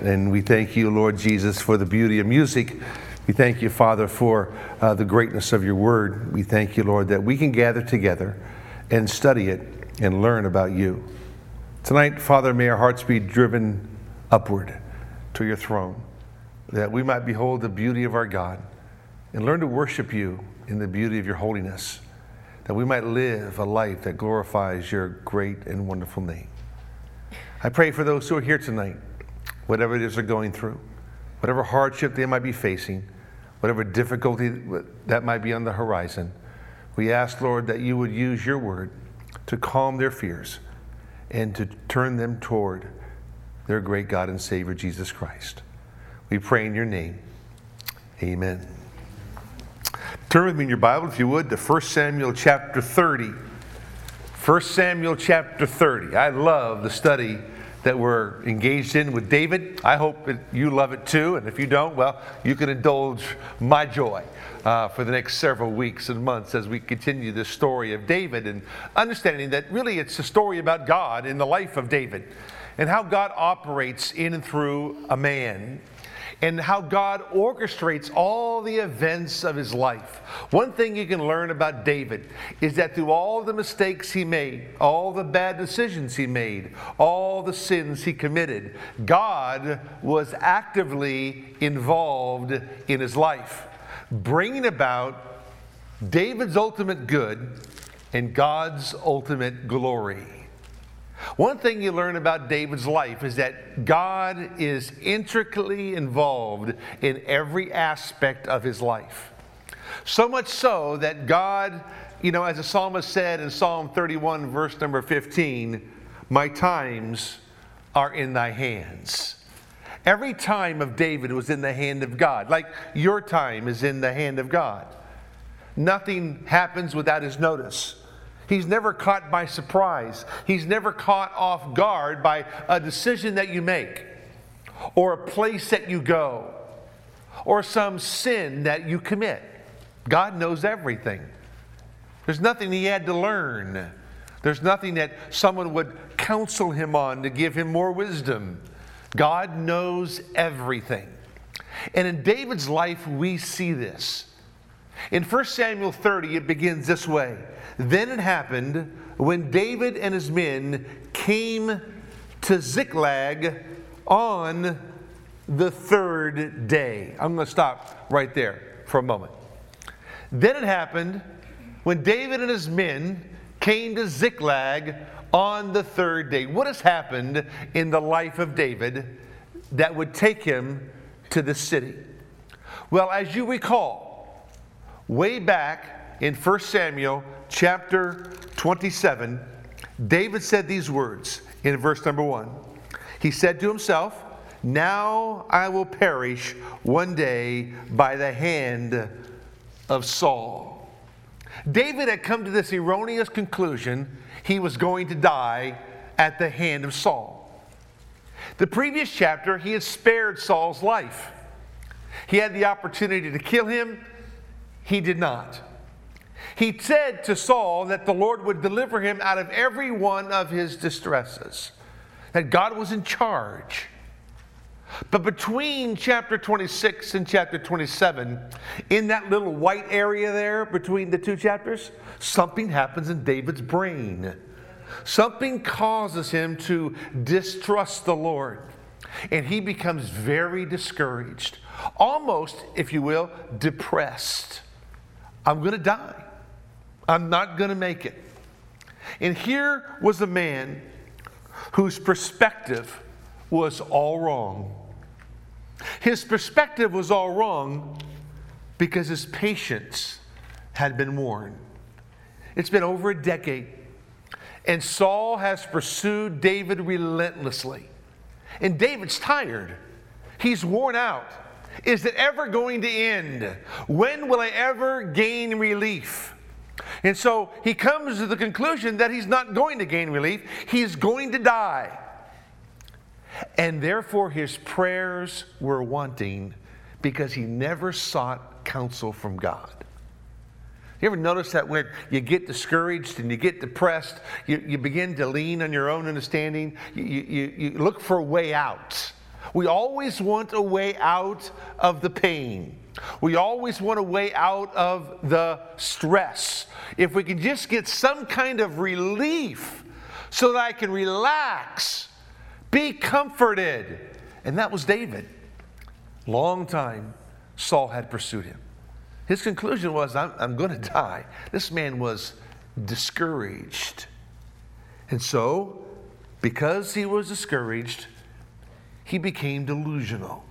And we thank you, Lord Jesus, for the beauty of music. We thank you, Father, for the greatness of your word. We thank you, Lord, that we can gather together and study it and learn about you. Tonight, Father, may our hearts be driven upward to your throne, that we might behold the beauty of our God and learn to worship you in the beauty of your holiness, that we might live a life that glorifies your great and wonderful name. I pray for those who are here tonight, whatever it is they're going through, whatever hardship they might be facing, whatever difficulty that might be on the horizon. We ask, Lord, that you would use your word to calm their fears and to turn them toward their great God and Savior, Jesus Christ. We pray in your name. Amen. Turn with me in your Bible, if you would, to 1 Samuel chapter 30. 1 Samuel chapter 30. I love the study that we're engaged in with David. I hope that you love it too, and if you don't, well, you can indulge my joy for the next several weeks and months as we continue this story of David, and understanding that really it's a story about God in the life of David and how God operates in and through a man, and how God orchestrates all the events of his life. One thing you can learn about David is that through all the mistakes he made, all the bad decisions he made, all the sins he committed, God was actively involved in his life, bringing about David's ultimate good and God's ultimate glory. One thing you learn about David's life is that God is intricately involved in every aspect of his life. So much so that God, as the psalmist said in Psalm 31, verse number 15, "My times are in thy hands." Every time of David was in the hand of God, like your time is in the hand of God. Nothing happens without his notice. He's never caught by surprise. He's never caught off guard by a decision that you make, or a place that you go, or some sin that you commit. God knows everything. There's nothing he had to learn. There's nothing that someone would counsel him on to give him more wisdom. God knows everything. And in David's life, we see this. In 1 Samuel 30, it begins this way. "Then it happened when David and his men came to Ziklag on the third day." I'm going to stop right there for a moment. Then it happened when David and his men came to Ziklag on the third day. What has happened in the life of David that would take him to the city? Well, as you recall, way back in 1 Samuel chapter 27, David said these words in verse number 1. He said to himself, "Now I will perish one day by the hand of Saul." David had come to this erroneous conclusion he was going to die at the hand of Saul. The previous chapter, he had spared Saul's life. He had the opportunity to kill him. He did not. He said to Saul that the Lord would deliver him out of every one of his distresses, that God was in charge. But between chapter 26 and chapter 27, in that little white area there between the two chapters, something happens in David's brain. Something causes him to distrust the Lord, and he becomes very discouraged, almost, if you will, depressed. I'm going to die. I'm not going to make it. And here was a man whose perspective was all wrong. His perspective was all wrong because his patience had been worn. It's been over a decade, and Saul has pursued David relentlessly. And David's tired. He's worn out. Is it ever going to end? When will I ever gain relief? And so he comes to the conclusion that he's not going to gain relief. He's going to die. And therefore his prayers were wanting because he never sought counsel from God. You ever notice that when you get discouraged and you get depressed, you begin to lean on your own understanding? You look for a way out. We always want a way out of the pain. We always want a way out of the stress. If we can just get some kind of relief so that I can relax, be comforted. And that was David. Long time Saul had pursued him. His conclusion was, I'm going to die. This man was discouraged. And so, because he was discouraged, he became delusional.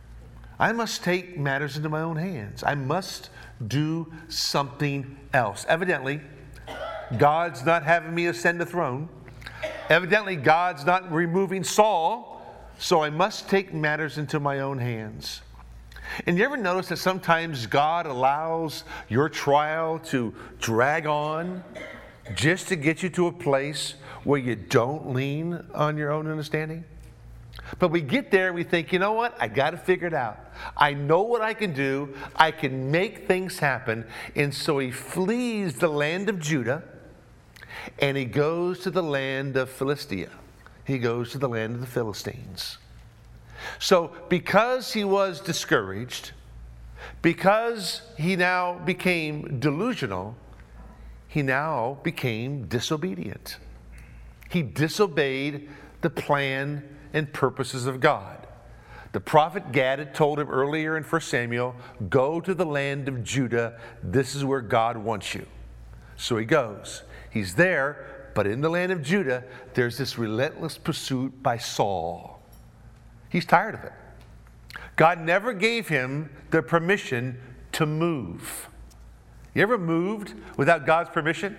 I must take matters into my own hands. I must do something else. Evidently, God's not having me ascend the throne. Evidently, God's not removing Saul, so I must take matters into my own hands. And you ever notice that sometimes God allows your trial to drag on just to get you to a place where you don't lean on your own understanding? But we get there and we think, you know what? I got to figure it out. I know what I can do. I can make things happen. And so he flees the land of Judah and he goes to the land of Philistia. He goes to the land of the Philistines. So because he was discouraged, because he now became delusional, he now became disobedient. He disobeyed the plan and purposes of God. The prophet Gad had told him earlier in 1 Samuel, go to the land of Judah. This is where God wants you. So he goes. He's there, but in the land of Judah, there's this relentless pursuit by Saul. He's tired of it. God never gave him the permission to move. You ever moved without God's permission?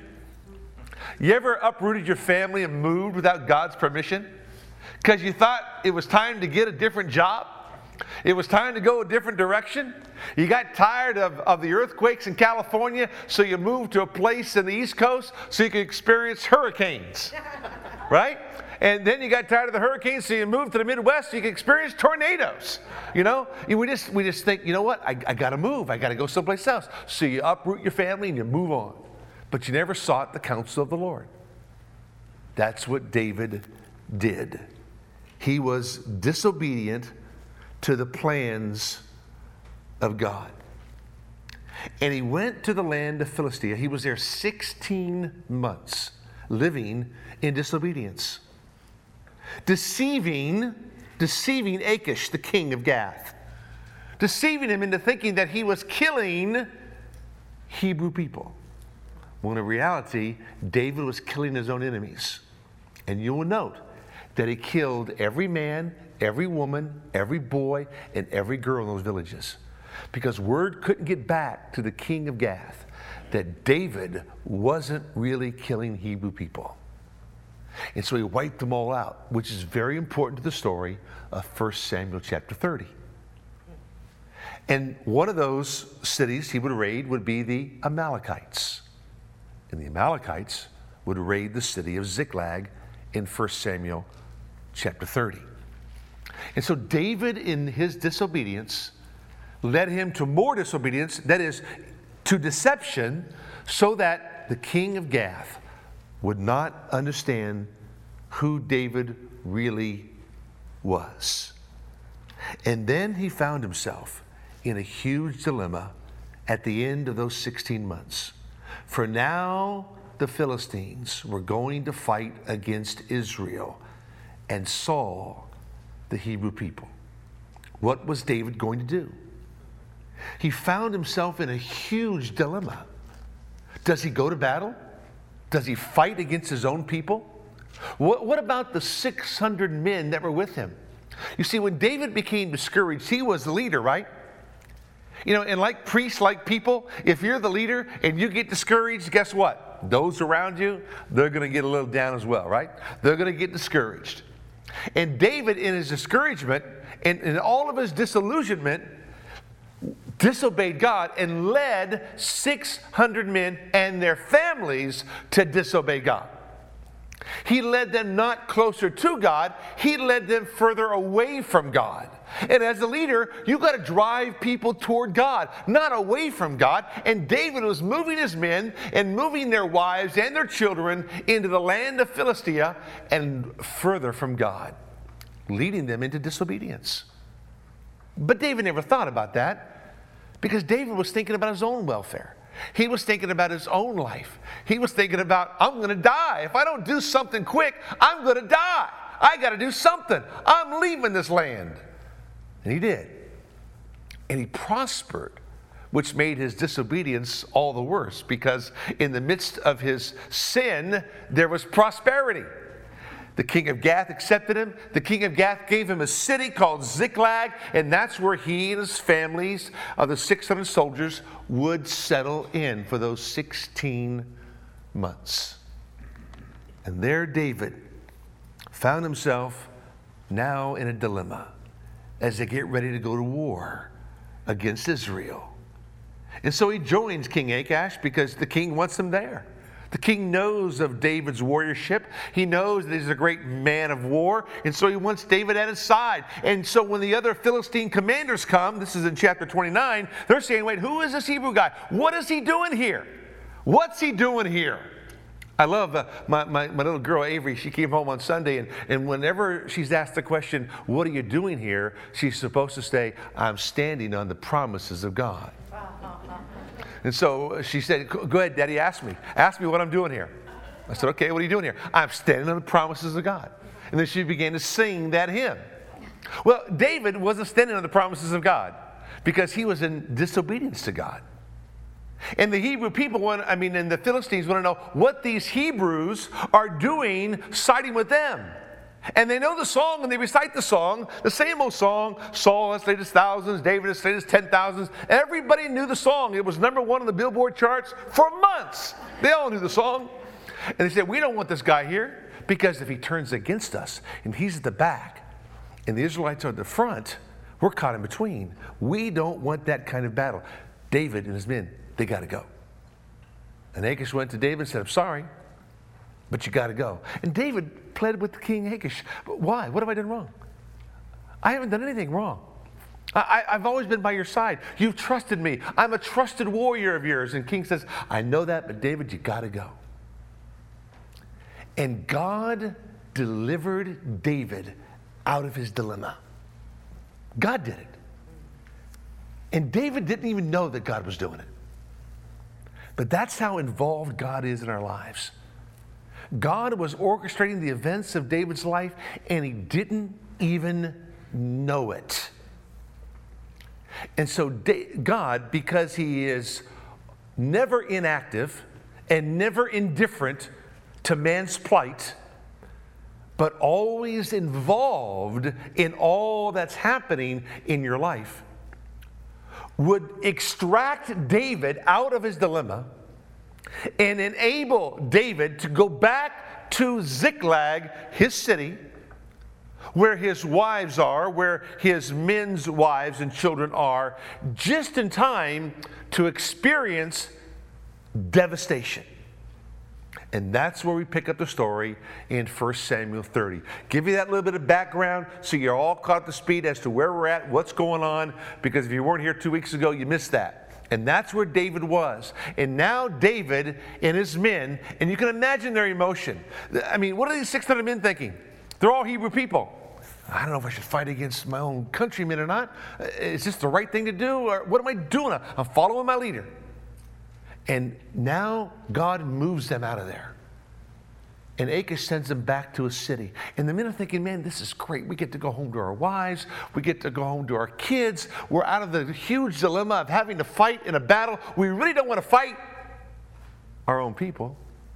You ever uprooted your family and moved without God's permission? Because you thought it was time to get a different job? It was time to go a different direction? You got tired of the earthquakes in California, so you moved to a place in the East Coast so you could experience hurricanes, right? And then you got tired of the hurricanes, so you moved to the Midwest so you could experience tornadoes. You know, we just think, you know what, I got to move. I got to go someplace else. So you uproot your family and you move on. But you never sought the counsel of the Lord. That's what David did. He was disobedient to the plans of God. And he went to the land of Philistia. He was there 16 months, living in disobedience. Deceiving Achish, the king of Gath. Deceiving him into thinking that he was killing Hebrew people. When in reality, David was killing his own enemies. And you will note that he killed every man, every woman, every boy, and every girl in those villages. Because word couldn't get back to the king of Gath that David wasn't really killing Hebrew people. And so he wiped them all out, which is very important to the story of 1 Samuel chapter 30. And one of those cities he would raid would be the Amalekites. And the Amalekites would raid the city of Ziklag in 1 Samuel chapter 30. And so David, in his disobedience, led him to more disobedience, that is, to deception, so that the king of Gath would not understand who David really was. And then he found himself in a huge dilemma at the end of those 16 months. For now the Philistines were going to fight against Israel and Saul, the Hebrew people. What was David going to do? He found himself in a huge dilemma. Does he go to battle? Does he fight against his own people? What about the 600 men that were with him? You see, when David became discouraged, he was the leader, right? You know, and like priests, like people, if you're the leader and you get discouraged, guess what? Those around you, they're going to get a little down as well, right? They're going to get discouraged. And David, in his discouragement and in all of his disillusionment, disobeyed God and led 600 men and their families to disobey God. He led them not closer to God, he led them further away from God. And as a leader, you've got to drive people toward God, not away from God. And David was moving his men and moving their wives and their children into the land of Philistia and further from God. leading them into disobedience. But David never thought about that because David was thinking about his own welfare. He was thinking about his own life. He was thinking about, I'm going to die. If I don't do something quick, I'm going to die. I got to do something. I'm leaving this land. And he did. And he prospered, which made his disobedience all the worse, because in the midst of his sin, there was prosperity. The king of Gath accepted him. The king of Gath gave him a city called Ziklag, and that's where he and his families of the 600 soldiers would settle in for those 16 months. And there David found himself now in a dilemma as they get ready to go to war against Israel. And so he joins King Achish because the king wants him there. The king knows of David's warriorship. He knows that he's a great man of war, and so he wants David at his side. And so when the other Philistine commanders come, this is in chapter 29, they're saying, wait, who is this Hebrew guy? What is he doing here? What's he doing here? I love my little girl, Avery. She came home on Sunday, and whenever she's asked the question, what are you doing here? She's supposed to say, I'm standing on the promises of God. And so she said, go ahead, Daddy, ask me. Ask me what I'm doing here. I said, okay, what are you doing here? I'm standing on the promises of God. And then she began to sing that hymn. Well, David wasn't standing on the promises of God because he was in disobedience to God. And the Hebrew people and the Philistines want to know what these Hebrews are doing siding with them. And they know the song and they recite the song, the same old song. Saul has slain his thousands, David has slain his 10,000s. Everybody knew the song. It was number one on the Billboard charts for months. They all knew the song. And they said, we don't want this guy here because if he turns against us and he's at the back and the Israelites are at the front, we're caught in between. We don't want that kind of battle. David and his men, they got to go. And Achish went to David and said, I'm sorry, but you got to go. And David pled with King Achish. Why? What have I done wrong? I haven't done anything wrong. I've always been by your side. You've trusted me. I'm a trusted warrior of yours. And King says, I know that, but David, you got to go. And God delivered David out of his dilemma. God did it. And David didn't even know that God was doing it. But that's how involved God is in our lives. God was orchestrating the events of David's life, and he didn't even know it. And so God, because he is never inactive and never indifferent to man's plight, but always involved in all that's happening in your life, would extract David out of his dilemma and enable David to go back to Ziklag, his city, where his wives are, where his men's wives and children are, just in time to experience devastation. And that's where we pick up the story in 1 Samuel 30. Give you that little bit of background so you're all caught up to speed as to where we're at, what's going on, because if you weren't here 2 weeks ago, you missed that. And that's where David was. And now David and his men, and you can imagine their emotion. I mean, what are these 600 men thinking? They're all Hebrew people. I don't know if I should fight against my own countrymen or not. Is this the right thing to do? Or what am I doing? I'm following my leader. And now God moves them out of there. And Achish sends them back to a city. And the men are thinking, man, this is great. We get to go home to our wives. We get to go home to our kids. We're out of the huge dilemma of having to fight in a battle. We really don't want to fight our own people.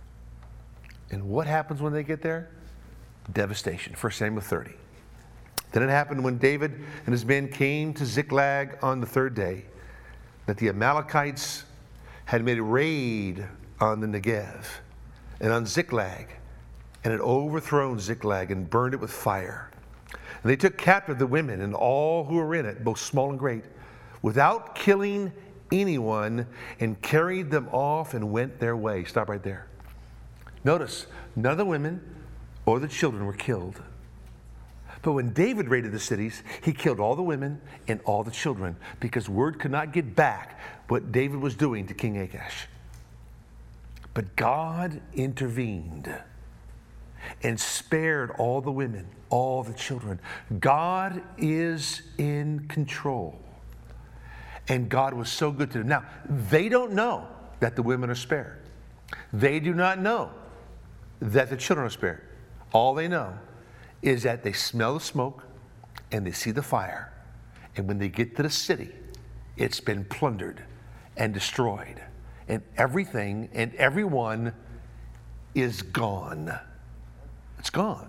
And what happens when they get there? Devastation. 1 Samuel 30. Then it happened when David and his men came to Ziklag on the third day, that the Amalekites had made a raid on the Negev and on Ziklag, and had overthrown Ziklag and burned it with fire. And they took captive the women and all who were in it, both small and great, without killing anyone, and carried them off and went their way. Stop right there. Notice, none of the women or the children were killed. But when David raided the cities, he killed all the women and all the children, because word could not get back what David was doing to King Achish. But God intervened. and spared all the women, all the children. God is in control. And God was so good to them. Now, they don't know that the women are spared. They do not know that the children are spared. All they know is that they smell the smoke and they see the fire. And when they get to the city, it's been plundered and destroyed. And everything and everyone is gone. It's gone.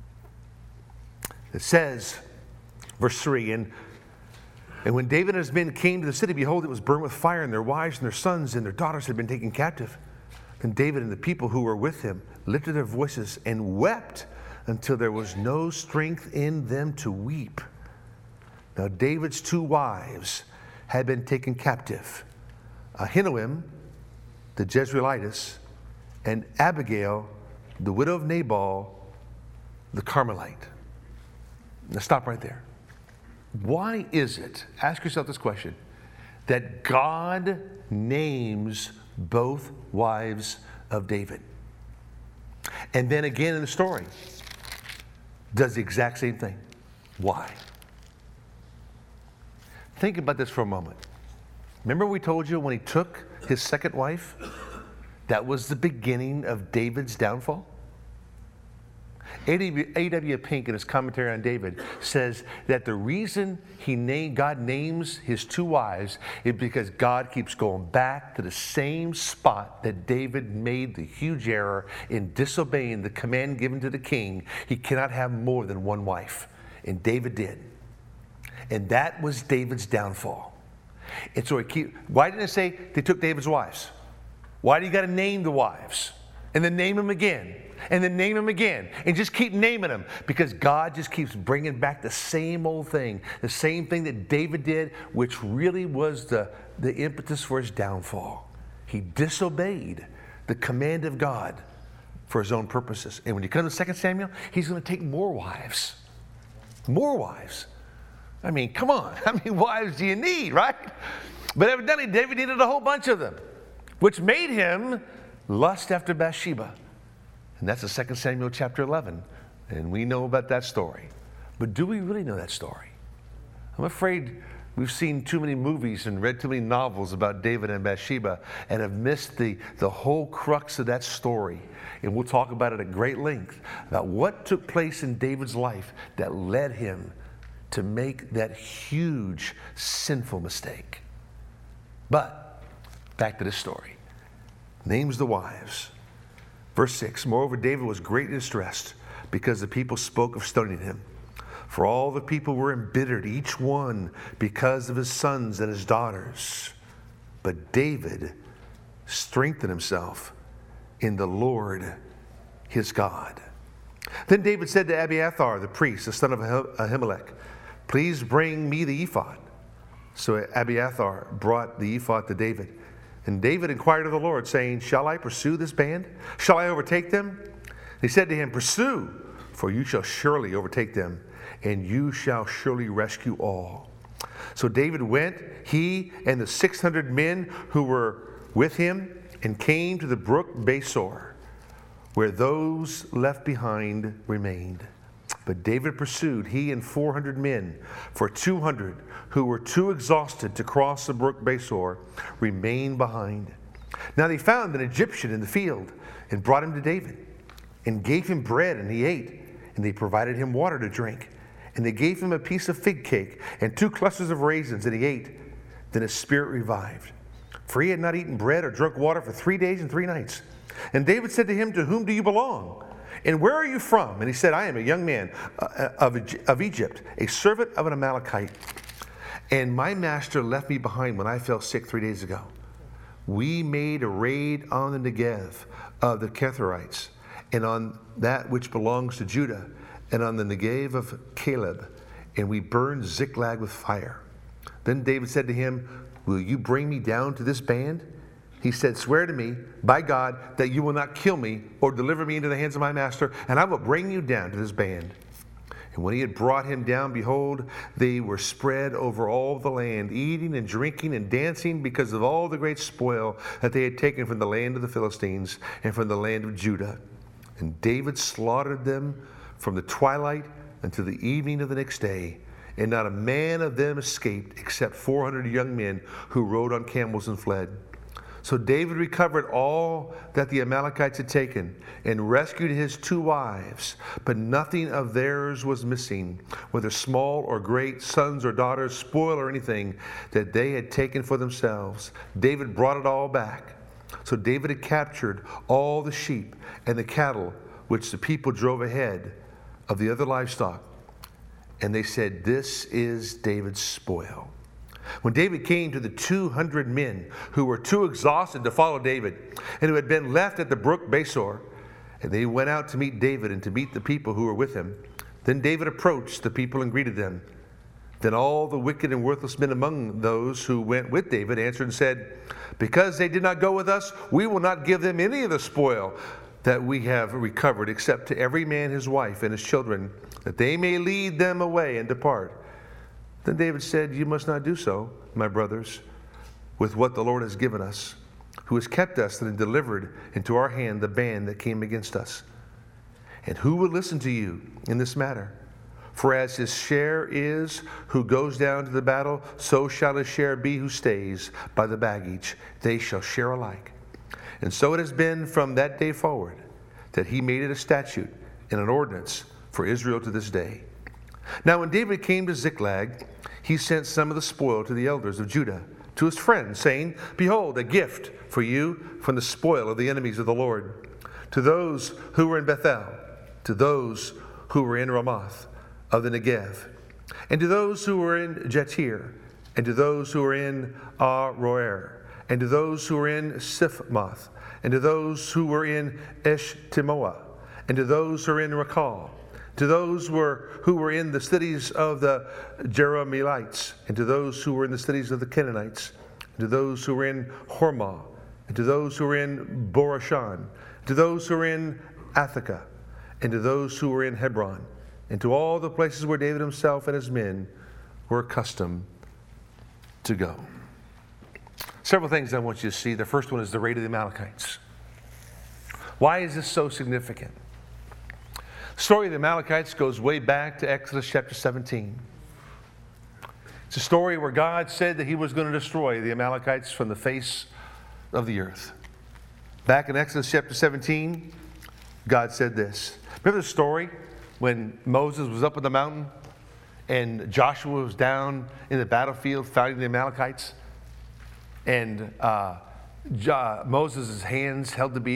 It says, verse 3, and when David and his men came to the city, behold, it was burned with fire, and their wives and their sons and their daughters had been taken captive. Then David and the people who were with him lifted their voices and wept until there was no strength in them to weep. Now David's 2 wives had been taken captive, Ahinoam, the Jezreelitess, and Abigail, the widow of Nabal, the Carmelite. Now stop right there. Why is it, ask yourself this question, that God names both wives of David? And then again in the story, does the exact same thing. Why? Think about this for a moment. Remember we told you when he took his second wife, that was the beginning of David's downfall? A.W. Pink, in his commentary on David, says that the reason God names his 2 wives is because God keeps going back to the same spot that David made the huge error in disobeying the command given to the king. He cannot have more than 1 wife. And David did. And that was David's downfall. And so why didn't it say they took David's wives? Why do you got to name the wives? And then name them again. And then name them again. And just keep naming them. Because God just keeps bringing back the same old thing. The same thing that David did, which really was the impetus for his downfall. He disobeyed the command of God for his own purposes. And when you come to 2 Samuel, he's going to take more wives. More wives. I mean, come on. How many wives do you need, right? But evidently, David needed a whole bunch of them, which made him lust after Bathsheba. And that's the 2 Samuel chapter 11. And we know about that story. But do we really know that story? I'm afraid we've seen too many movies and read too many novels about David and Bathsheba and have missed the whole crux of that story. And we'll talk about it at great length, about what took place in David's life that led him to make that huge sinful mistake. But back to this story. Names the wives. Verse 6, moreover, David was greatly distressed because the people spoke of stoning him. For all the people were embittered, each one because of his sons and his daughters. But David strengthened himself in the Lord his God. Then David said to Abiathar, the priest, the son of Ahimelech, please bring me the ephod. So Abiathar brought the ephod to David. And David inquired of the Lord, saying, shall I pursue this band? Shall I overtake them? He said to him, pursue, for you shall surely overtake them, and you shall surely rescue all. So David went, he and the 600 men who were with him, and came to the brook Besor, where those left behind remained. But David pursued, he and 400 men, for 200 who were too exhausted to cross the brook Besor remained behind. Now they found an Egyptian in the field and brought him to David and gave him bread, and he ate, and they provided him water to drink. And they gave him a piece of fig cake and 2 clusters of raisins, and he ate. Then his spirit revived, for he had not eaten bread or drunk water for 3 days and 3 nights. And David said to him, to whom do you belong? And where are you from? And he said, I am a young man of Egypt, a servant of an Amalekite. And my master left me behind when I fell sick 3 days ago. We made a raid on the Negev of the Ketherites, and on that which belongs to Judah, and on the Negev of Caleb, and we burned Ziklag with fire. Then David said to him, will you bring me down to this band? He said, swear to me, by God, that you will not kill me or deliver me into the hands of my master, and I will bring you down to this band. And when he had brought him down, behold, they were spread over all the land, eating and drinking and dancing because of all the great spoil that they had taken from the land of the Philistines and from the land of Judah. And David slaughtered them from the twilight until the evening of the next day. And not a man of them escaped, except 400 young men who rode on camels and fled. So David recovered all that the Amalekites had taken and rescued his 2 wives, but nothing of theirs was missing, whether small or great, sons or daughters, spoil or anything that they had taken for themselves. David brought it all back. So David had captured all the sheep and the cattle which the people drove ahead of the other livestock. And they said, "This is David's spoil." When David came to the 200 men who were too exhausted to follow David and who had been left at the brook Besor, and they went out to meet David and to meet the people who were with him, then David approached the people and greeted them. Then all the wicked and worthless men among those who went with David answered and said, "Because they did not go with us, we will not give them any of the spoil that we have recovered, except to every man his wife and his children, that they may lead them away and depart." Then David said, "You must not do so, my brothers, with what the Lord has given us, who has kept us and delivered into our hand the band that came against us. And who will listen to you in this matter? For as his share is who goes down to the battle, so shall his share be who stays by the baggage. They shall share alike." And so it has been from that day forward that he made it a statute and an ordinance for Israel to this day. Now when David came to Ziklag, he sent some of the spoil to the elders of Judah, to his friends, saying, "Behold, a gift for you from the spoil of the enemies of the Lord. To those who were in Bethel, to those who were in Ramoth of the Negev, and to those who were in Jatir, and to those who were in Aroer, and to those who were in Siphmoth, and to those who were in Eshtemoa, and to those who were in Rakal, to those who were in the cities of the Jerahmeelites, and to those who were in the cities of the Canaanites, and to those who were in Hormah, and to those who were in Borashan, to those who were in Athakah, and to those who were in Hebron, and to all the places where David himself and his men were accustomed to go. Several things I want you to see. The first one is the raid of the Amalekites. Why is this so significant? The story of the Amalekites goes way back to Exodus chapter 17. It's a story where God said that he was going to destroy the Amalekites from the face of the earth. Back in Exodus chapter 17, God said this. Remember the story when Moses was up on the mountain and Joshua was down in the battlefield fighting the Amalekites? And Moses' hands had to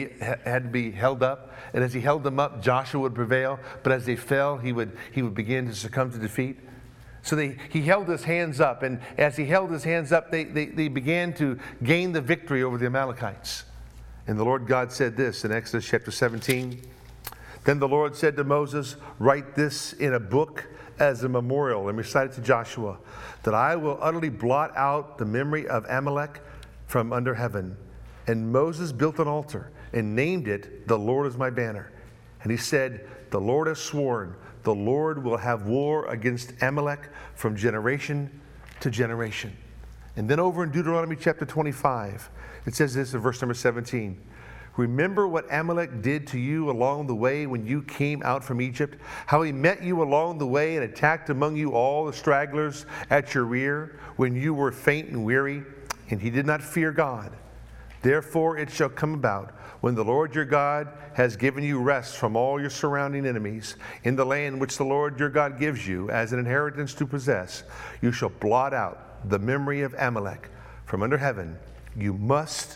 be held up, and as he held them up, Joshua would prevail. But as they fell, he would begin to succumb to defeat. So he held his hands up, and as he held his hands up, they began to gain the victory over the Amalekites. And the Lord God said this in Exodus chapter 17. Then the Lord said to Moses, "Write this in a book as a memorial," and recite it to Joshua, "that I will utterly blot out the memory of Amalek from under heaven." And Moses built an altar and named it, "The Lord is my banner." And he said, "The Lord has sworn, the Lord will have war against Amalek from generation to generation." And then over in Deuteronomy chapter 25, it says this in verse number 17. "Remember what Amalek did to you along the way when you came out from Egypt, how he met you along the way and attacked among you all the stragglers at your rear when you were faint and weary, and he did not fear God. Therefore it shall come about, when the Lord your God has given you rest from all your surrounding enemies, in the land which the Lord your God gives you as an inheritance to possess, you shall blot out the memory of Amalek from under heaven. You must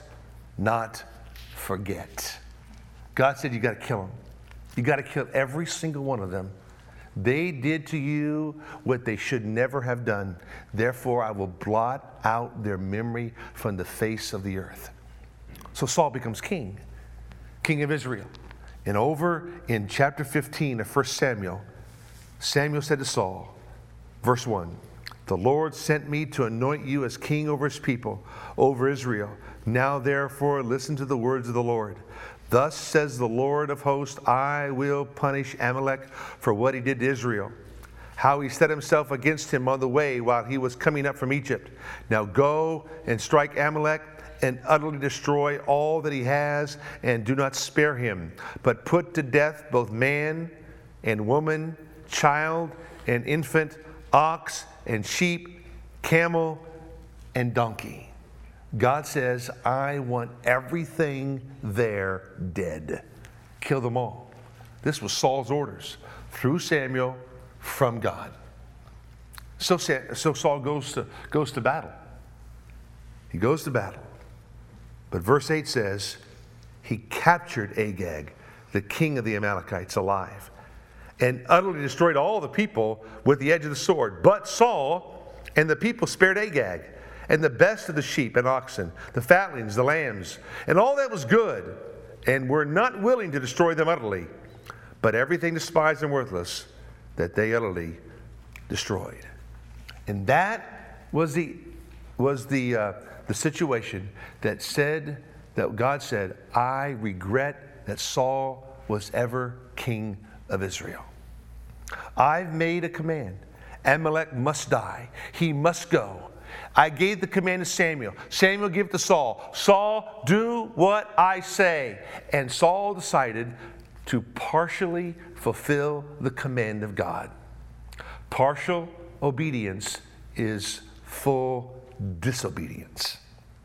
not forget." God said you got to kill them. You got to kill every single one of them. They did to you what they should never have done. Therefore, I will blot out their memory from the face of the earth. So Saul becomes king of Israel. And over in chapter 15 of 1 Samuel, Samuel said to Saul, verse 1, "The Lord sent me to anoint you as king over his people, over Israel. Now therefore listen to the words of the Lord. Thus says the Lord of hosts, I will punish Amalek for what he did to Israel, how he set himself against him on the way while he was coming up from Egypt. Now go and strike Amalek and utterly destroy all that he has, and do not spare him, but put to death both man and woman, child and infant, ox and sheep, camel and donkey. God says, I want everything there dead. Kill them all. This was Saul's orders through Samuel from God. So Saul goes to battle. He goes to battle. But verse 8 says, he captured Agag, the king of the Amalekites, alive, and utterly destroyed all the people with the edge of the sword. But Saul and the people spared Agag, and the best of the sheep and oxen, the fatlings, the lambs, and all that was good, and were not willing to destroy them utterly, but everything despised and worthless that they utterly destroyed. And that was the situation that God said, I regret that Saul was ever king of Israel. I've made a command. Amalek must die. He must go. I gave the command to Samuel. Samuel gave it to Saul. Saul, do what I say. And Saul decided to partially fulfill the command of God. Partial obedience is full disobedience.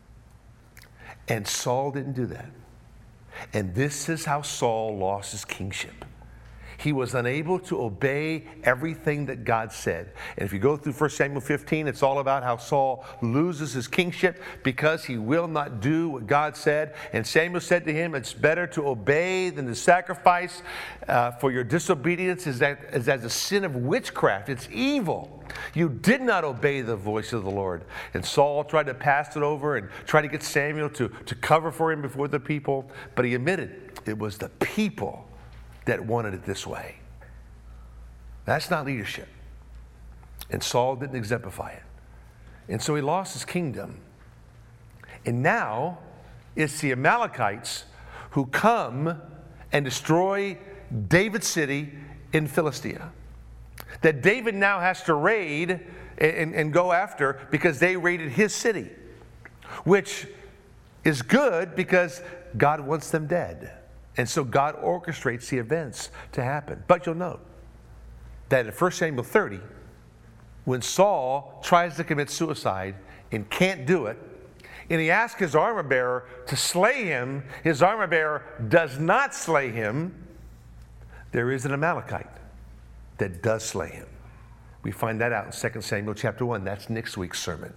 And Saul didn't do that. And this is how Saul lost his kingship. He was unable to obey everything that God said. And if you go through 1 Samuel 15, it's all about how Saul loses his kingship because he will not do what God said. And Samuel said to him, it's better to obey than to sacrifice, for your disobedience is as a sin of witchcraft. It's evil. You did not obey the voice of the Lord. And Saul tried to pass it over and try to get Samuel to cover for him before the people. But he admitted it was the people that wanted it this way. That's not leadership. And Saul didn't exemplify it. And so he lost his kingdom. And now it's the Amalekites who come and destroy David's city in Philistia, that David now has to raid and go after because they raided his city, which is good because God wants them dead. And so God orchestrates the events to happen. But you'll note that in 1 Samuel 30, when Saul tries to commit suicide and can't do it, and he asks his armor bearer to slay him, his armor bearer does not slay him, there is an Amalekite that does slay him. We find that out in 2 Samuel chapter 1. That's next week's sermon.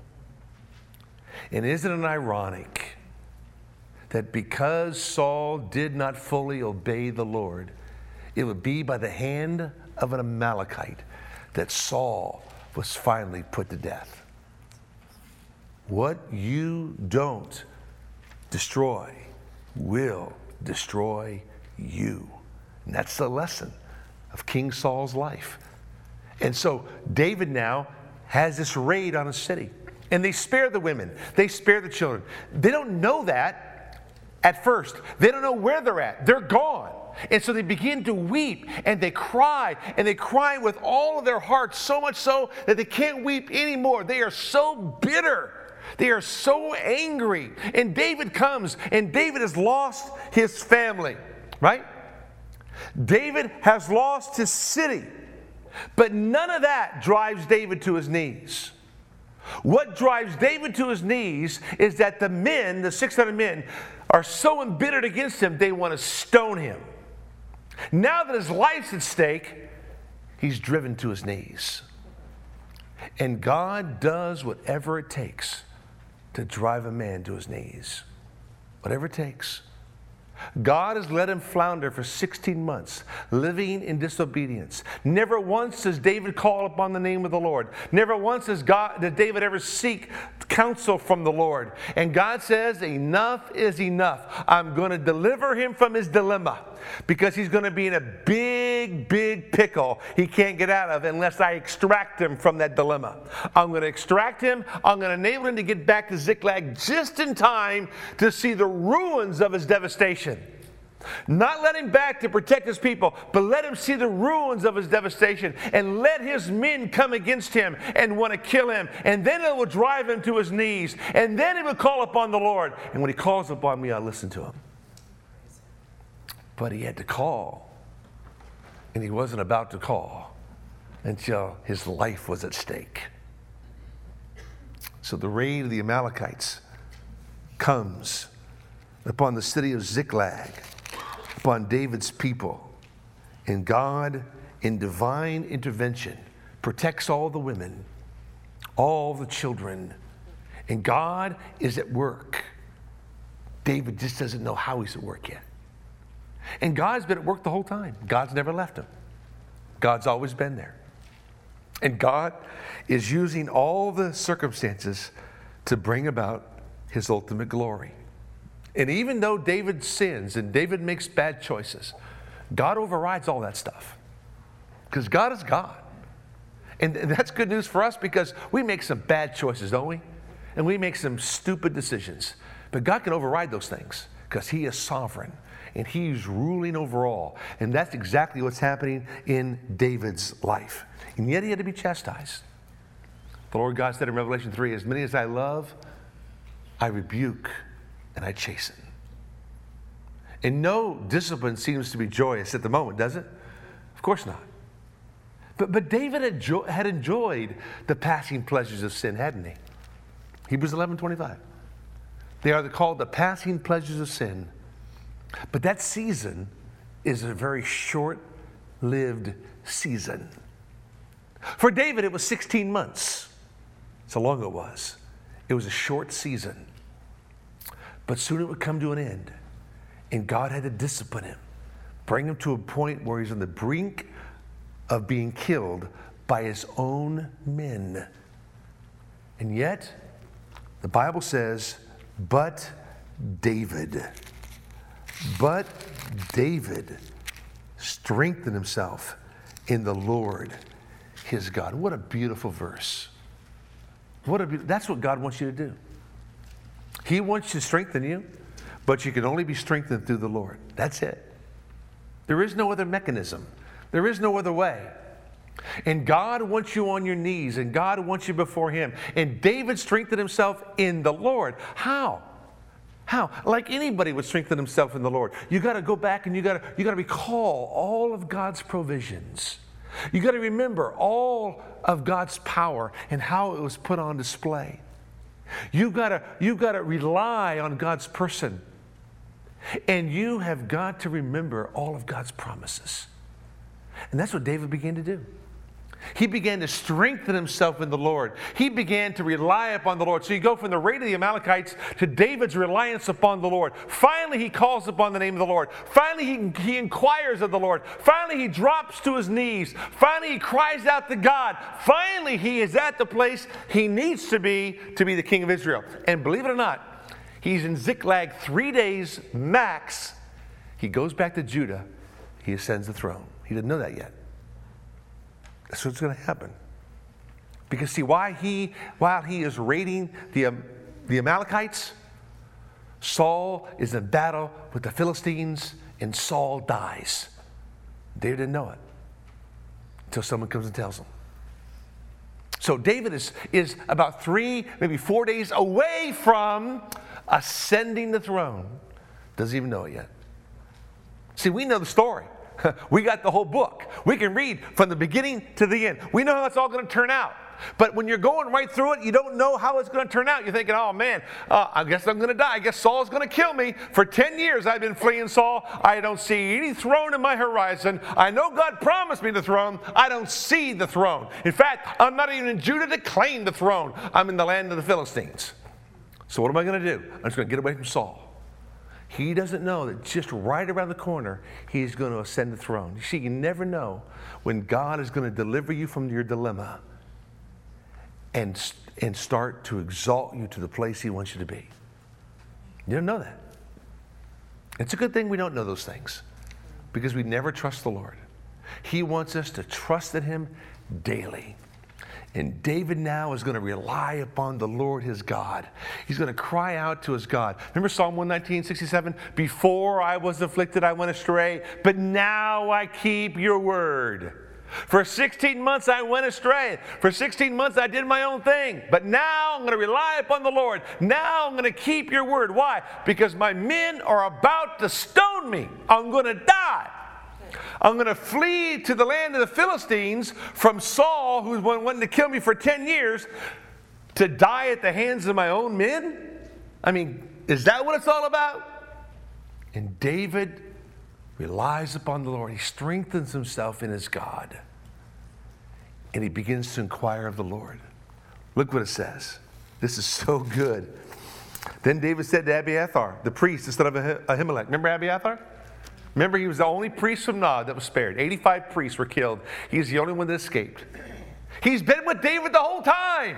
And isn't it ironic that because Saul did not fully obey the Lord, it would be by the hand of an Amalekite that Saul was finally put to death? What you don't destroy will destroy you. And that's the lesson of King Saul's life. And so David now has this raid on a city. And they spare the women. They spare the children. They don't know that at first. They don't know where they're at. They're gone. And so they begin to weep and they cry. And they cry with all of their hearts, so much so that they can't weep anymore. They are so bitter. They are so angry. And David comes, and David has lost his family, right? David has lost his city. But none of that drives David to his knees. What drives David to his knees is that the men, the 600 men, are so embittered against him, they want to stone him. Now that his life's at stake, he's driven to his knees. And God does whatever it takes to drive a man to his knees. Whatever it takes. God has let him flounder for 16 months, living in disobedience. Never once does David call upon the name of the Lord. Never once did David ever seek counsel from the Lord. And God says, enough is enough. I'm going to deliver him from his dilemma, because he's going to be in a big, big pickle he can't get out of unless I extract him from that dilemma. I'm going to extract him. I'm going to enable him to get back to Ziklag just in time to see the ruins of his devastation. Not let him back to protect his people, but let him see the ruins of his devastation, and let his men come against him and want to kill him. And then it will drive him to his knees, and then he will call upon the Lord. And when he calls upon me, I'll listen to him. But he had to call, and he wasn't about to call until his life was at stake. So the raid of the Amalekites comes upon the city of Ziklag, upon David's people. And God, in divine intervention, protects all the women, all the children. And God is at work. David just doesn't know how he's at work yet. And God's been at work the whole time. God's never left him. God's always been there. And God is using all the circumstances to bring about his ultimate glory. And even though David sins and David makes bad choices, God overrides all that stuff. Because God is God. And that's good news for us, because we make some bad choices, don't we? And we make some stupid decisions. But God can override those things because he is sovereign and he's ruling over all. And that's exactly what's happening in David's life. And yet he had to be chastised. The Lord God said in Revelation 3, as many as I love, I rebuke and I chasten. And no discipline seems to be joyous at the moment, does it? Of course not. But David had enjoyed the passing pleasures of sin, hadn't he? Hebrews 11:25. They are called the passing pleasures of sin. But that season is a very short-lived season. For David, it was 16 months. That's how long it was. It was a short season. But soon it would come to an end. And God had to discipline him, bring him to a point where he's on the brink of being killed by his own men. And yet, the Bible says, but David strengthened himself in the Lord his God. What a beautiful verse. That's what God wants you to do. He wants to strengthen you, but you can only be strengthened through the Lord. That's it. There is no other mechanism. There is no other way. And God wants you on your knees, and God wants you before him. And David strengthened himself in the Lord. How? Like anybody would strengthen himself in the Lord. You got to go back and you got to recall all of God's provisions. You got to remember all of God's power and how it was put on display. You got to rely on God's person. And you have got to remember all of God's promises. And that's what David began to do. He began to strengthen himself in the Lord. He began to rely upon the Lord. So you go from the raid of the Amalekites to David's reliance upon the Lord. Finally, he calls upon the name of the Lord. Finally, he inquires of the Lord. Finally, he drops to his knees. Finally, he cries out to God. Finally, he is at the place he needs to be the king of Israel. And believe it or not, he's in Ziklag 3 days max. He goes back to Judah. He ascends the throne. He didn't know that yet. That's what's going to happen. Because see, while he is raiding the Amalekites, Saul is in battle with the Philistines, and Saul dies. David didn't know it until someone comes and tells him. So David is about 3, maybe 4 days away from ascending the throne. Doesn't even know it yet. See, we know the story. We got the whole book. We can read from the beginning to the end. We know how it's all going to turn out. But when you're going right through it, you don't know how it's going to turn out. You're thinking, oh man, I guess I'm going to die. I guess Saul's going to kill me. For 10 years I've been fleeing Saul. I don't see any throne in my horizon. I know God promised me the throne. I don't see the throne. In fact, I'm not even in Judah to claim the throne. I'm in the land of the Philistines. So what am I going to do? I'm just going to get away from Saul. He doesn't know that just right around the corner, he's going to ascend the throne. You see, you never know when God is going to deliver you from your dilemma and start to exalt you to the place he wants you to be. You don't know that. It's a good thing we don't know those things, because we never trust the Lord. He wants us to trust in him daily. And David now is going to rely upon the Lord his God. He's going to cry out to his God. Remember Psalm 119:67? Before I was afflicted, I went astray, but now I keep your word. For 16 months I went astray. For 16 months I did my own thing. But now I'm going to rely upon the Lord. Now I'm going to keep your word. Why? Because my men are about to stone me. I'm going to die. I'm going to flee to the land of the Philistines from Saul, who's wanting to kill me for 10 years, to die at the hands of my own men? I mean, is that what it's all about? And David relies upon the Lord. He strengthens himself in his God. And he begins to inquire of the Lord. Look what it says. This is so good. Then David said to Abiathar, the priest, the son of Ahimelech. Remember Abiathar? Remember, he was the only priest from Nod that was spared. 85 priests were killed. He's the only one that escaped. He's been with David the whole time.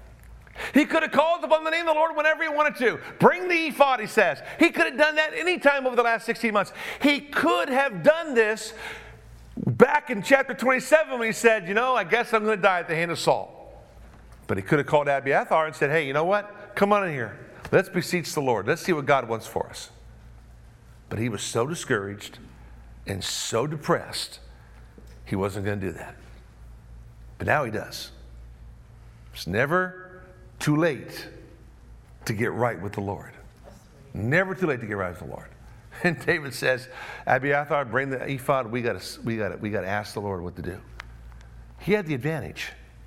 He could have called upon the name of the Lord whenever he wanted to. Bring the ephod, he says. He could have done that any time over the last 16 months. He could have done this back in chapter 27 when he said, you know, I guess I'm going to die at the hand of Saul. But he could have called Abiathar and said, hey, you know what? Come on in here. Let's beseech the Lord. Let's see what God wants for us. But he was so discouraged and so depressed, he wasn't going to do that. But now he does. It's never too late to get right with the Lord. Never too late to get right with the Lord. And David says, Abiathar, bring the ephod. We got to ask the Lord what to do. He had the advantage.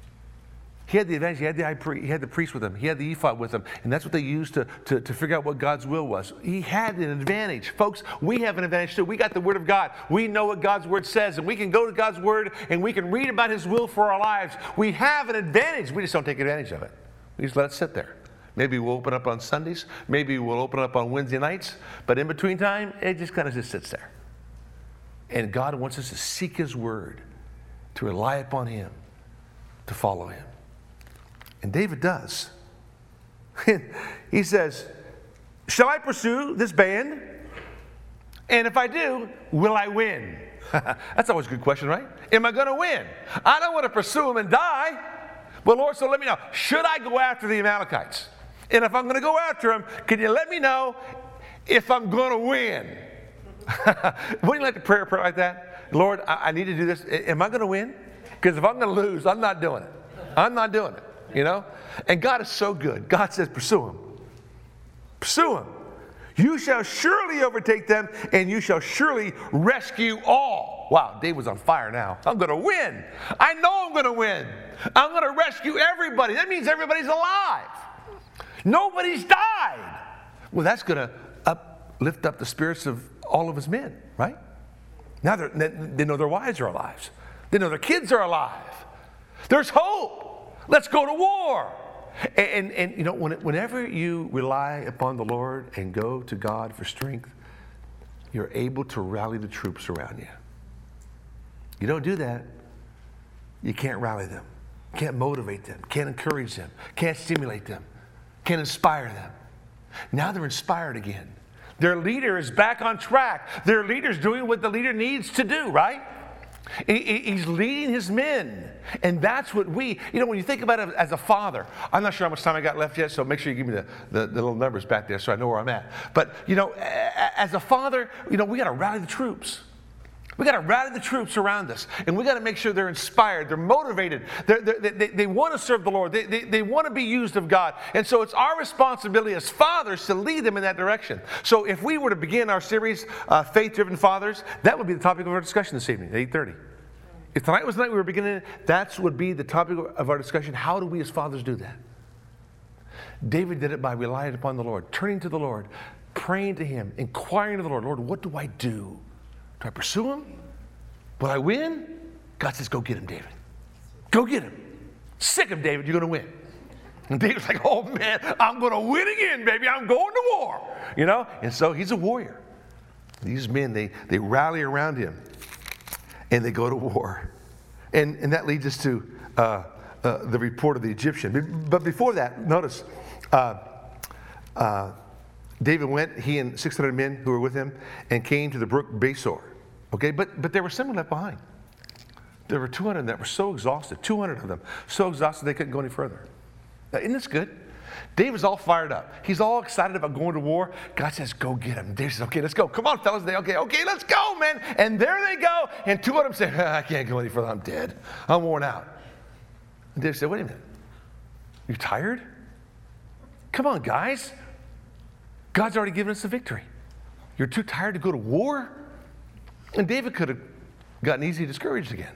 He had the advantage. He had the high priest. He had the priest with him. He had the ephod with him. And that's what they used to figure out what God's will was. He had an advantage. Folks, we have an advantage too. We got the Word of God. We know what God's Word says. And we can go to God's Word and we can read about His will for our lives. We have an advantage. We just don't take advantage of it. We just let it sit there. Maybe we'll open up on Sundays. Maybe we'll open up on Wednesday nights. But in between time, it just kind of just sits there. And God wants us to seek His Word, to rely upon Him, to follow Him. And David does. He says, shall I pursue this band? And if I do, will I win? That's always a good question, right? Am I going to win? I don't want to pursue them and die. But Lord, so let me know. Should I go after the Amalekites? And if I'm going to go after them, can you let me know if I'm going to win? Wouldn't you like to pray a prayer like that? Lord, I need to do this. Am I going to win? Because if I'm going to lose, I'm not doing it. I'm not doing it. You know? And God is so good. God says, pursue him. Pursue him. You shall surely overtake them, and you shall surely rescue all. Wow, David's on fire now. I'm going to win. I know I'm going to win. I'm going to rescue everybody. That means everybody's alive. Nobody's died. Well, that's going to lift up the spirits of all of his men, right? Now they know their wives are alive. They know their kids are alive. There's hope. Let's go to war. And you know, whenever you rely upon the Lord and go to God for strength, you're able to rally the troops around you. You don't do that, you can't rally them, can't motivate them, can't encourage them, can't stimulate them, can't inspire them. Now they're inspired again. Their leader is back on track. Their leader's doing what the leader needs to do, right? He's leading his men. And that's what when you think about it as a father, I'm not sure how much time I got left yet, so make sure you give me the little numbers back there so I know where I'm at. But, as a father, we got to rally the troops. We got to rally the troops around us. And we got to make sure they're inspired, they're motivated, they want to serve the Lord, they want to be used of God. And so it's our responsibility as fathers to lead them in that direction. So if we were to begin our series, Faith-Driven Fathers, that would be the topic of our discussion this evening at 8:30. If tonight was the night we were beginning, that would be the topic of our discussion. How do we as fathers do that? David did it by relying upon the Lord, turning to the Lord, praying to Him, inquiring of the Lord, Lord, what do I do? Do I pursue him? Will I win? God says, go get him, David. Go get him. Sick of David, you're going to win. And David's like, oh man, I'm going to win again, baby. I'm going to war. And so he's a warrior. These men, they rally around him and they go to war. And that leads us to the report of the Egyptian. But before that, notice, David went, he and 600 men who were with him, and came to the brook Besor. Okay, but there were some left behind. There were 200 of them that were so exhausted, 200 of them, so exhausted they couldn't go any further. Now, isn't this good? David's all fired up. He's all excited about going to war. God says, go get him. David says, okay, let's go. Come on, fellas. Okay, let's go, man. And there they go. And 2 of them say, I can't go any further. I'm dead. I'm worn out. And David said, wait a minute. You're tired? Come on, guys. God's already given us the victory. You're too tired to go to war? And David could have gotten easily discouraged again.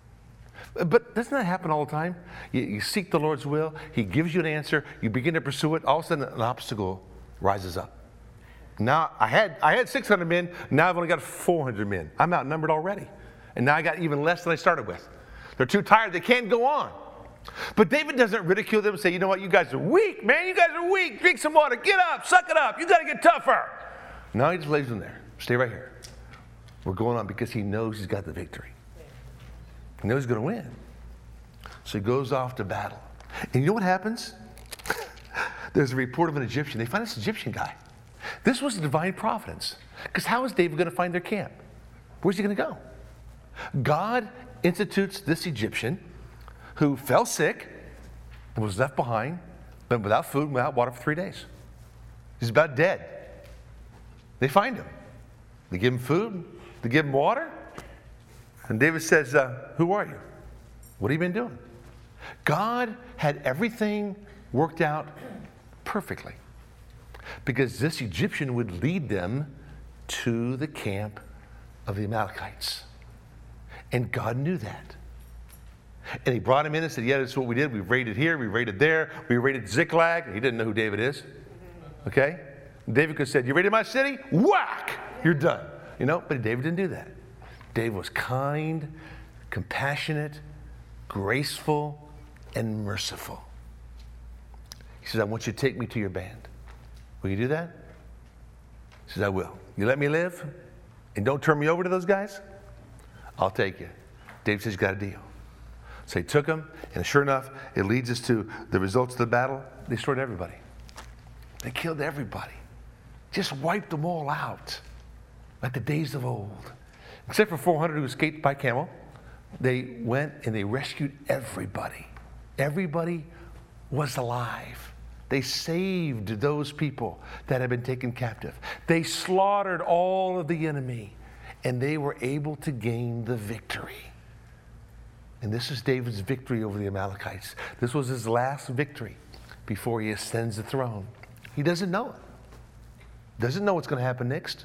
But doesn't that happen all the time? You seek the Lord's will. He gives you an answer. You begin to pursue it. All of a sudden, an obstacle rises up. Now, I had 600 men. Now I've only got 400 men. I'm outnumbered already. And now I got even less than I started with. They're too tired. They can't go on. But David doesn't ridicule them and say, you know what, you guys are weak, man. You guys are weak. Drink some water. Get up. Suck it up. You got to get tougher. No, he just lays them there. Stay right here. We're going on because he knows he's got the victory. He knows he's going to win. So he goes off to battle. And you know what happens? There's a report of an Egyptian. They find this Egyptian guy. This was divine providence. Because how is David going to find their camp? Where's he going to go? God institutes this Egyptian who fell sick and was left behind, but without food and without water for 3 days. He's about dead. They find him. They give him food. They give him water. And David says, who are you? What have you been doing? God had everything worked out perfectly because this Egyptian would lead them to the camp of the Amalekites. And God knew that. And he brought him in and said, yeah, that's what we did. We raided here, we raided there, we raided Ziklag. He didn't know who David is. Okay? David could have said, you raided my city? Whack! You're done. You know, but David didn't do that. David was kind, compassionate, graceful, and merciful. He says, I want you to take me to your band. Will you do that? He says, I will. You let me live and don't turn me over to those guys? I'll take you. David says, you got a deal. So he took him, and sure enough, it leads us to the results of the battle. They destroyed everybody. They killed everybody. Just wiped them all out, like the days of old. Except for 400 who escaped by camel, they went and they rescued everybody. Everybody was alive. They saved those people that had been taken captive. They slaughtered all of the enemy, and they were able to gain the victory. And this is David's victory over the Amalekites. This was his last victory before he ascends the throne. He doesn't know it. Doesn't know what's going to happen next.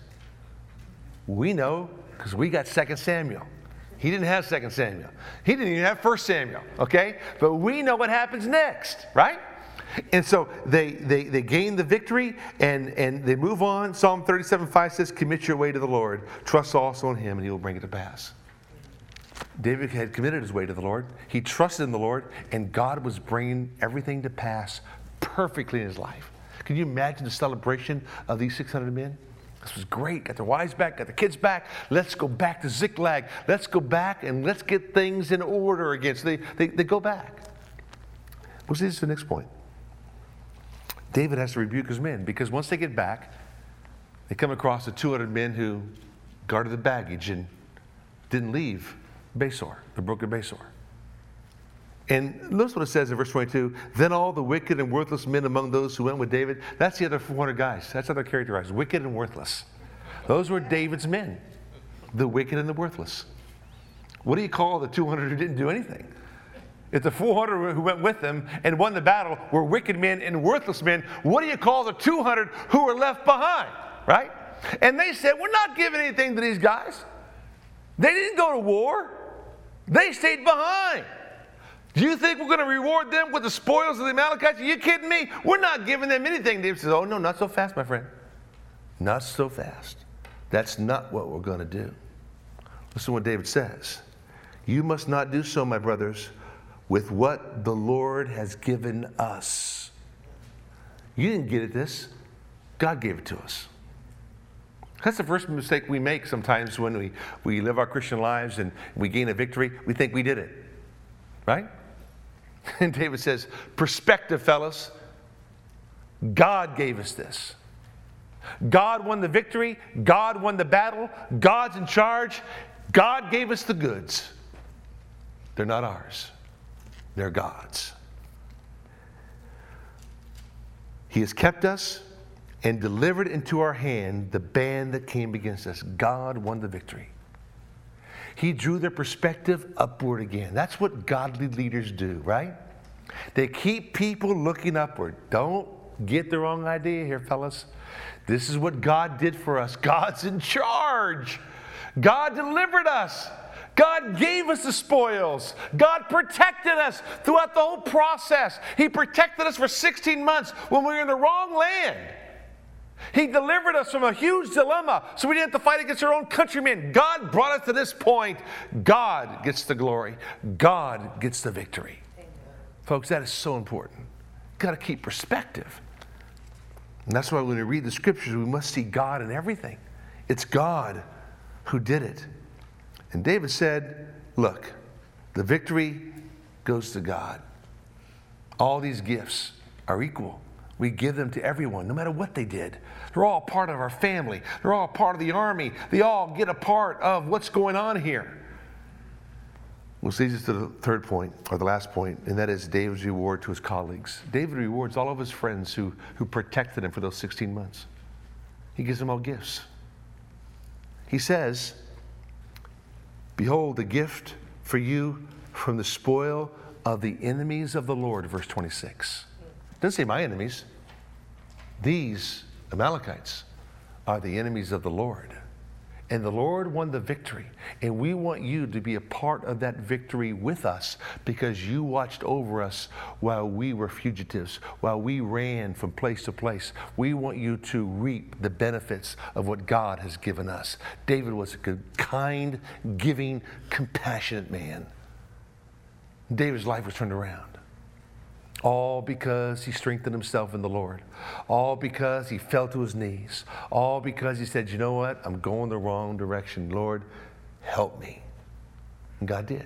We know because we got 2 Samuel. He didn't have 2 Samuel. He didn't even have 1 Samuel, okay? But we know what happens next, right? And so they gain the victory and they move on. Psalm 37:5 says, commit your way to the Lord. Trust also in him and he will bring it to pass. David had committed his way to the Lord. He trusted in the Lord, and God was bringing everything to pass perfectly in his life. Can you imagine the celebration of these 600 men? This was great. Got their wives back, got the kids back. Let's go back to Ziklag. Let's go back and let's get things in order again. So they go back. Which leads to the next point. David has to rebuke his men because once they get back, they come across the 200 men who guarded the baggage and didn't leave Besor, the brook of Besor. And notice what it says in verse 22. Then all the wicked and worthless men among those who went with David, that's the other 400 guys. That's how they're characterized, wicked and worthless. Those were David's men, the wicked and the worthless. What do you call the 200 who didn't do anything? If the 400 who went with them and won the battle were wicked men and worthless men, what do you call the 200 who were left behind, right? And they said, we're not giving anything to these guys. They didn't go to war. They stayed behind. Do you think we're going to reward them with the spoils of the Amalekites? Are you kidding me? We're not giving them anything. David says, oh, no, not so fast, my friend. Not so fast. That's not what we're going to do. Listen to what David says. You must not do so, my brothers, with what the Lord has given us. You didn't get it this. God gave it to us. That's the first mistake we make sometimes when we live our Christian lives and we gain a victory. We think we did it, right? And David says, perspective, fellas. God gave us this. God won the victory. God won the battle. God's in charge. God gave us the goods. They're not ours. They're God's. He has kept us and delivered into our hand the band that came against us. God won the victory. He drew their perspective upward again. That's what godly leaders do, right? They keep people looking upward. Don't get the wrong idea here, fellas. This is what God did for us. God's in charge. God delivered us. God gave us the spoils. God protected us throughout the whole process. He protected us for 16 months when we were in the wrong land. He delivered us from a huge dilemma so we didn't have to fight against our own countrymen. God brought us to this point. God gets the glory. God gets the victory. Folks, that is so important. You've got to keep perspective. And that's why when we read the scriptures, we must see God in everything. It's God who did it. And David said, look, the victory goes to God. All these gifts are equal. We give them to everyone, no matter what they did. They're all part of our family. They're all part of the army. They all get a part of what's going on here. Which leads us to the third point, or the last point, and that is David's reward to his colleagues. David rewards all of his friends who protected him for those 16 months. He gives them all gifts. He says, behold, the gift for you from the spoil of the enemies of the Lord, verse 26. It doesn't say my enemies. These Amalekites are the enemies of the Lord. And the Lord won the victory. And we want you to be a part of that victory with us because you watched over us while we were fugitives, while we ran from place to place. We want you to reap the benefits of what God has given us. David was a good, kind, giving, compassionate man. David's life was turned around. All because he strengthened himself in the Lord. All because he fell to his knees. All because he said, you know what? I'm going the wrong direction. Lord, help me. And God did.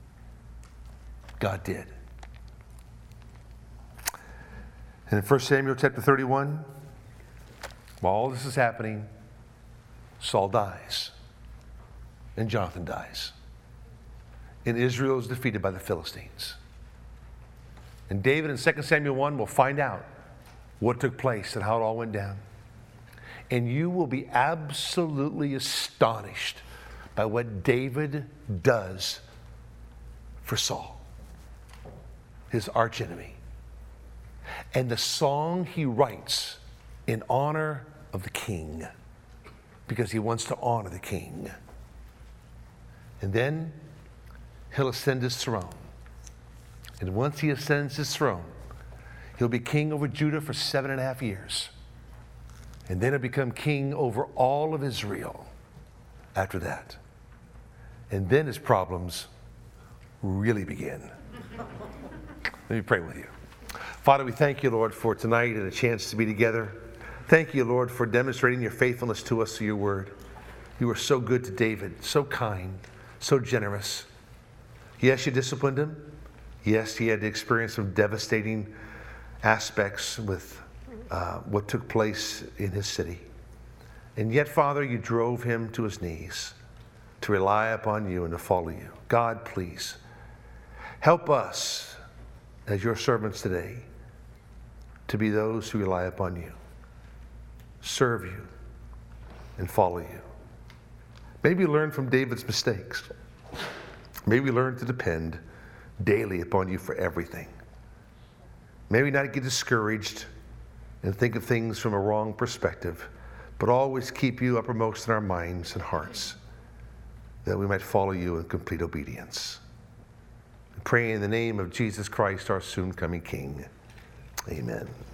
God did. And in 1 Samuel chapter 31, while all this is happening, Saul dies. And Jonathan dies. And Israel is defeated by the Philistines. And David in 2 Samuel 1 will find out what took place and how it all went down. And you will be absolutely astonished by what David does for Saul, his archenemy. And the song he writes in honor of the king, because he wants to honor the king. And then he'll ascend his throne. And once he ascends his throne, he'll be king over Judah for 7.5 years. And then he'll become king over all of Israel after that. And then his problems really begin. Let me pray with you. Father, we thank you, Lord, for tonight and a chance to be together. Thank you, Lord, for demonstrating your faithfulness to us through your word. You were so good to David, so kind, so generous. Yes, you disciplined him. Yes, he had to experience some devastating aspects with what took place in his city. And yet, Father, you drove him to his knees to rely upon you and to follow you. God, please, help us as your servants today to be those who rely upon you, serve you, and follow you. Maybe learn from David's mistakes. Maybe learn to depend daily upon you for everything. Maybe not get discouraged and think of things from a wrong perspective, but always keep you uppermost in our minds and hearts, that we might follow you in complete obedience. We pray in the name of Jesus Christ, our soon coming King. Amen.